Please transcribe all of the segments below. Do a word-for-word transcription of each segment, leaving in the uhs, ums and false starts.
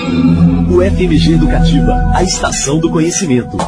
O F M G Educativa, a estação do conhecimento.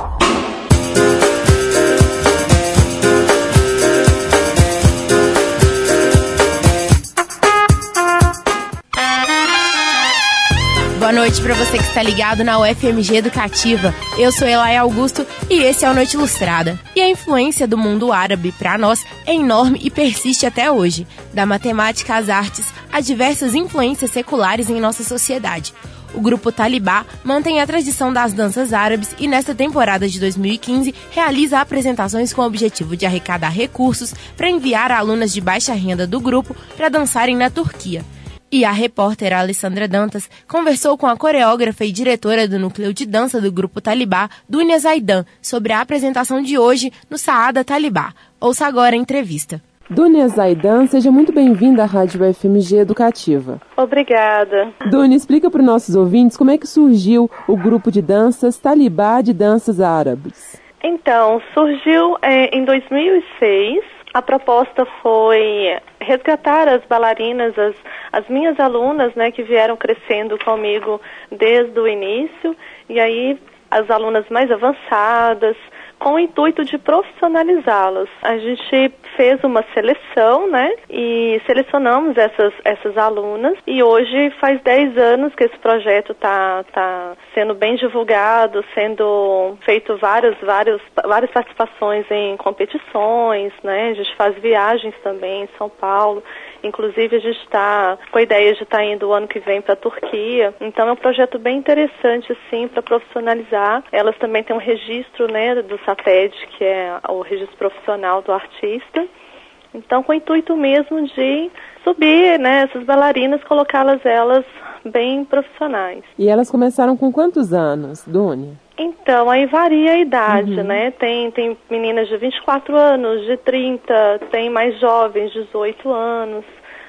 Boa noite para você que está ligado na U F M G Educativa. Eu sou Elaia Augusto e esse é o Noite Ilustrada. E a influência do mundo árabe para nós é enorme e persiste até hoje. Da matemática às artes, há diversas influências seculares em nossa sociedade. O grupo Talibã mantém a tradição das danças árabes e nesta temporada de dois mil e quinze realiza apresentações com o objetivo de arrecadar recursos para enviar alunas de baixa renda do grupo para dançarem na Turquia. E a repórter Alessandra Dantas conversou com a coreógrafa e diretora do núcleo de dança do grupo Talibã, Dunia Zaidan, sobre a apresentação de hoje no Saada Talibã. Ouça agora a entrevista. Dunia Zaidan, seja muito bem-vinda à Rádio F M G Educativa. Obrigada. Dunia, explica para os nossos ouvintes como é que surgiu o grupo de danças Talibã de Danças Árabes. Então, surgiu é, em dois mil e seis. A proposta foi resgatar as bailarinas, as, as minhas alunas, né, que vieram crescendo comigo desde o início, e aí as alunas mais avançadas, com o intuito de profissionalizá-las. A gente fez uma seleção, né, e selecionamos essas, essas alunas, e hoje faz dez anos que esse projeto está tá sendo bem divulgado, sendo feito várias, várias, várias participações em competições, né, a gente faz viagens também em São Paulo. Inclusive, a gente está com a ideia de estar tá indo o ano que vem para a Turquia. Então, é um projeto bem interessante, sim, para profissionalizar. Elas também têm um registro, né, do SAPED, que é o registro profissional do artista. Então, com o intuito mesmo de subir, né, essas bailarinas, colocá-las elas bem profissionais. E elas começaram com quantos anos, Dunia? Então, aí varia a idade, uhum. né? Tem, tem meninas de vinte e quatro anos, de trinta, tem mais jovens, dezoito anos,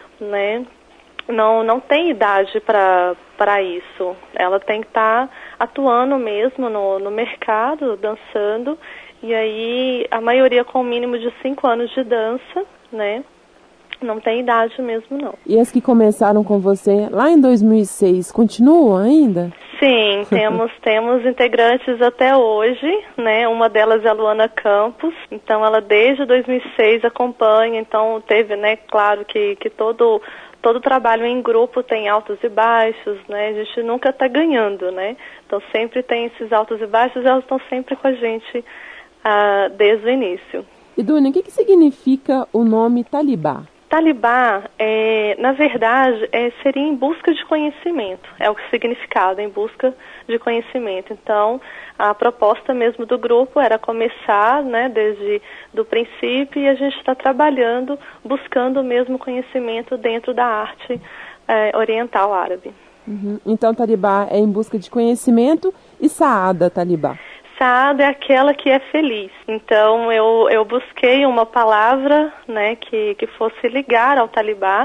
né? Não, não tem idade para para isso. Ela tem que estar tá atuando mesmo no, no mercado, dançando, e aí a maioria com o mínimo de cinco anos de dança, né? Não tem idade mesmo, não. E as que começaram com você lá em dois mil e seis, continuam ainda? Sim, temos, temos integrantes até hoje, né? Uma delas é a Luana Campos, então ela desde dois mil e seis acompanha, então teve, né, claro que, que todo, todo trabalho em grupo tem altos e baixos, né? A gente nunca está ganhando, né? Então sempre tem esses altos e baixos, elas estão sempre com a gente ah, desde o início. E Dunia, o que, que significa o nome Talibã? Talibã, é, na verdade, é, seria em busca de conhecimento, é o significado, em busca de conhecimento. Então, a proposta mesmo do grupo era começar, né, desde do princípio, e a gente está trabalhando, buscando o mesmo conhecimento dentro da arte é, oriental árabe. Uhum. Então, Talibã é em busca de conhecimento e Saada Talibã. Saada é aquela que é feliz. Então, eu, eu busquei uma palavra, né, que, que fosse ligar ao Talibã.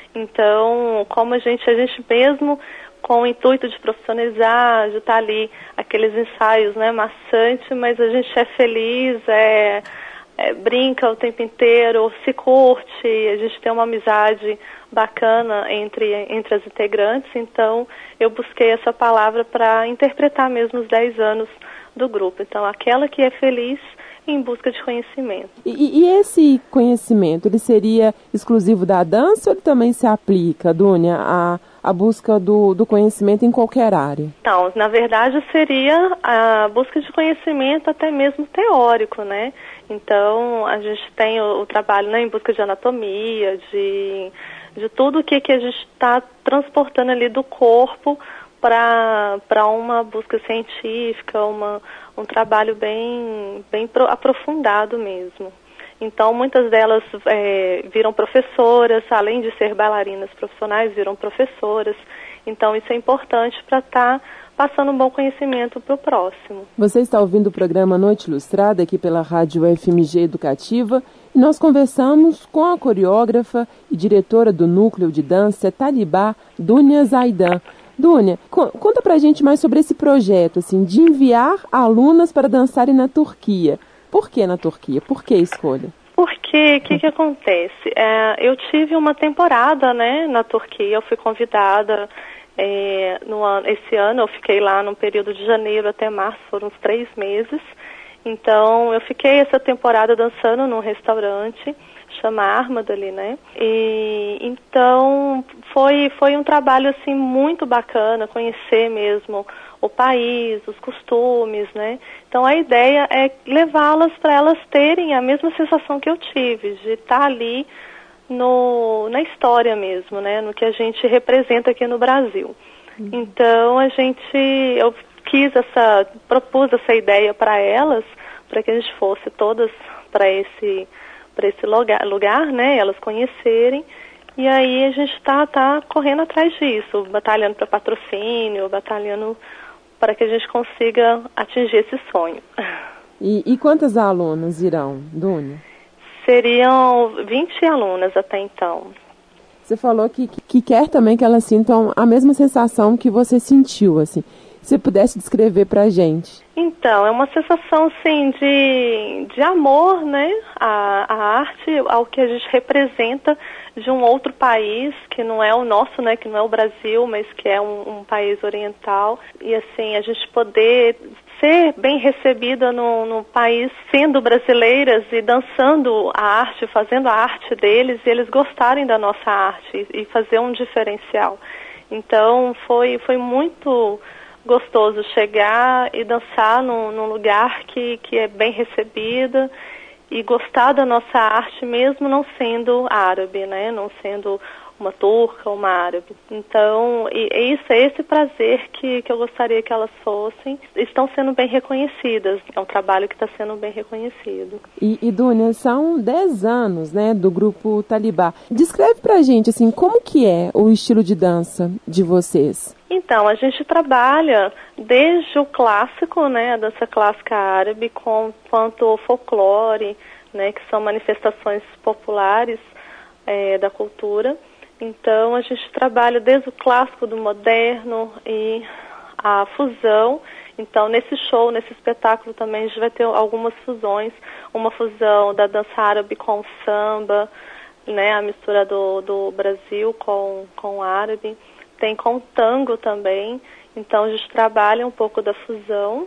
Então, como a gente, a gente mesmo, com o intuito de profissionalizar, de estar ali, aqueles ensaios, né, maçantes, mas a gente é feliz, é, é, brinca o tempo inteiro, se curte, a gente tem uma amizade bacana entre, entre as integrantes. Então, eu busquei essa palavra para interpretar mesmo os dez anos do grupo. Então, aquela que é feliz em busca de conhecimento. E, e esse conhecimento, ele seria exclusivo da dança ou ele também se aplica, Dunia, a, a busca do, do conhecimento em qualquer área? Então, na verdade, seria a busca de conhecimento até mesmo teórico, né? Então, a gente tem o, o trabalho, né, em busca de anatomia, de, de tudo o que, que a gente está transportando ali do corpo para uma busca científica, uma, um trabalho bem, bem pro, aprofundado mesmo. Então, muitas delas é, viram professoras, além de ser bailarinas profissionais, viram professoras. Então, isso é importante para estar tá passando um bom conhecimento para o próximo. Você está ouvindo o programa Noite Ilustrada aqui pela Rádio F M G Educativa e nós conversamos com a coreógrafa e diretora do Núcleo de Dança Talibã, Dunia Zaidan. Dunia, conta pra gente mais sobre esse projeto, assim, de enviar alunas para dançarem na Turquia. Por que na Turquia? Por que a escolha? Porque, o que que acontece? É, eu tive uma temporada, né, na Turquia, eu fui convidada, É, no ano, esse ano eu fiquei lá no período de janeiro até março, foram uns três meses. Então eu fiquei essa temporada dançando num restaurante, chama Armadale, né? E então foi, foi um trabalho assim muito bacana, conhecer mesmo o país, os costumes, né? Então a ideia é levá-las para elas terem a mesma sensação que eu tive, de estar ali no, na história mesmo, né? No que a gente representa aqui no Brasil. Uhum. Então a gente, eu quis essa, propus essa ideia para elas, para que a gente fosse todas para esse, para esse lugar, lugar, né? Elas conhecerem. E aí a gente está tá correndo atrás disso, batalhando para patrocínio, batalhando para que a gente consiga atingir esse sonho. E, e quantas alunas irão, Dúnia? Seriam vinte alunas até então. Você falou que, que quer também que elas sintam a mesma sensação que você sentiu, assim. Se você pudesse descrever pra gente. Então, é uma sensação, assim, de, de amor, né, à, à arte, ao que a gente representa de um outro país, que não é o nosso, né, que não é o Brasil, mas que é um, um país oriental. E, assim, a gente poder ser bem recebida no, no país, sendo brasileiras e dançando a arte, fazendo a arte deles, e eles gostarem da nossa arte e, e fazer um diferencial. Então, foi, foi muito gostoso chegar e dançar num, num lugar que, que é bem recebida e gostar da nossa arte mesmo não sendo árabe, né? Não sendo uma turca ou uma árabe. Então, e, e isso é esse prazer que, que eu gostaria que elas fossem. Estão sendo bem reconhecidas. É um trabalho que está sendo bem reconhecido. E, e Dúnia, são dez anos, né, do grupo Talibá. Descreve pra gente, assim, como que é o estilo de dança de vocês? Então, a gente trabalha desde o clássico, né, a dança clássica árabe, com, quanto o folclore, né, que são manifestações populares é, da cultura. Então, a gente trabalha desde o clássico do moderno e a fusão. Então, nesse show, nesse espetáculo também, a gente vai ter algumas fusões. Uma fusão da dança árabe com o samba, né, a mistura do, do Brasil com, com o árabe. Tem com o tango também, então a gente trabalha um pouco da fusão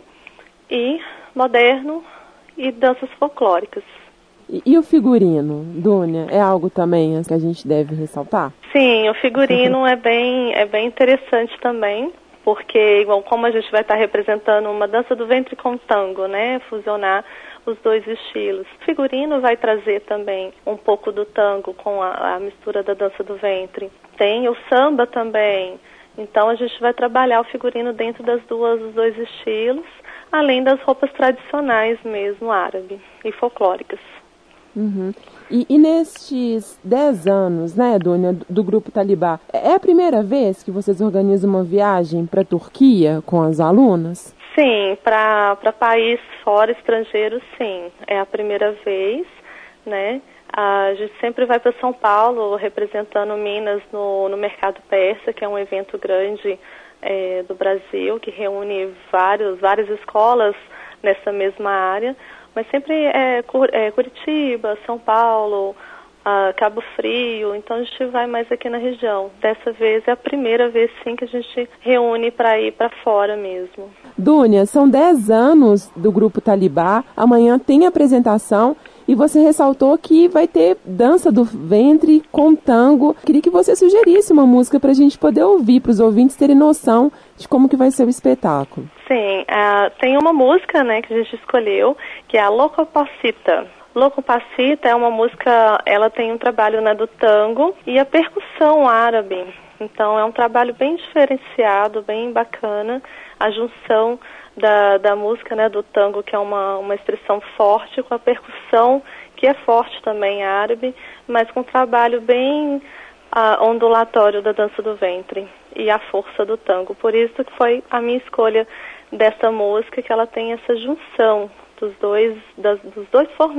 e moderno e danças folclóricas. E, e o figurino, Dúnia, é algo também que a gente deve ressaltar? Sim, o figurino é bem, é bem interessante também, porque igual como a gente vai estar representando uma dança do ventre com tango, né, fusionar os dois estilos. O figurino vai trazer também um pouco do tango com a, a mistura da dança do ventre. Tem o samba também, então a gente vai trabalhar o figurino dentro das duas, dos dois estilos, além das roupas tradicionais mesmo, árabe e folclóricas. Uhum. E, e nestes dez anos, né, Dúnia, do, do Grupo Talibá, é a primeira vez que vocês organizam uma viagem para a Turquia com as alunas? Sim, para país fora, estrangeiro, sim. É a primeira vez, né? A gente sempre vai para São Paulo representando Minas no, no Mercado Persa, que é um evento grande é, do Brasil, que reúne vários, várias escolas nessa mesma área, mas sempre é, é Curitiba, São Paulo, uh, Cabo Frio, então a gente vai mais aqui na região. Dessa vez é a primeira vez, sim, que a gente reúne para ir para fora mesmo. Dúnia, são dez anos do Grupo Talibá, amanhã tem apresentação e você ressaltou que vai ter dança do ventre com tango. Queria que você sugerisse uma música para a gente poder ouvir, para os ouvintes terem noção de como que vai ser o espetáculo. Sim, uh, tem uma música, né, que a gente escolheu, que é a Locopacita. Locopacita é uma música, ela tem um trabalho, né, do tango e a percussão árabe. Então é um trabalho bem diferenciado, bem bacana, a junção da, da música, né, do tango, que é uma, uma expressão forte, com a percussão, que é forte também árabe, mas com um trabalho bem uh, ondulatório da dança do ventre e a força do tango. Por isso que foi a minha escolha dessa música, que ela tem essa junção dos dois, das, dos dois formatos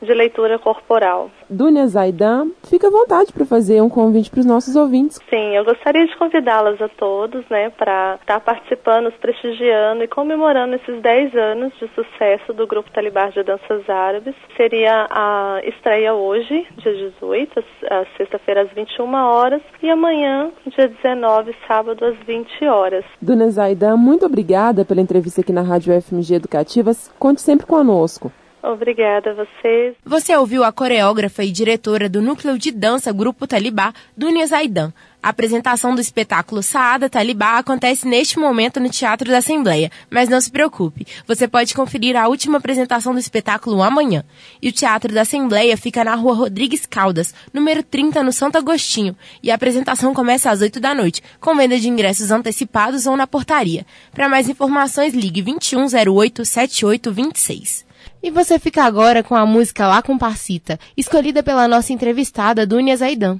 de leitura corporal. Dunia Zaidan, fica à vontade para fazer um convite para os nossos ouvintes. Sim, eu gostaria de convidá-las a todos, né, para estar participando, nos prestigiando e comemorando esses dez anos de sucesso do Grupo Talibá de Danças Árabes. Seria a estreia hoje, dia dezoito, a sexta-feira às vinte e uma horas, e amanhã, dia dezenove, sábado, às vinte horas. Dunia Zaidan, muito obrigada pela entrevista aqui na Rádio F M G Educativas. Conte sempre conosco. Obrigada a vocês. Você ouviu a coreógrafa e diretora do Núcleo de Dança Grupo Talibá, Dunia Zaidan. A apresentação do espetáculo Saada Talibá acontece neste momento no Teatro da Assembleia, mas não se preocupe, você pode conferir a última apresentação do espetáculo amanhã. E o Teatro da Assembleia fica na Rua Rodrigues Caldas, número trinta, no Santo Agostinho, e a apresentação começa às oito da noite, com venda de ingressos antecipados ou na portaria. Para mais informações, ligue vinte e um zero oito, setenta e oito vinte e seis. E você fica agora com a música Lá com Parcita, escolhida pela nossa entrevistada Dunia Zaidan.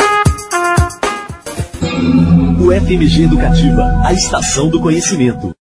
F M G Educativa, a estação do conhecimento.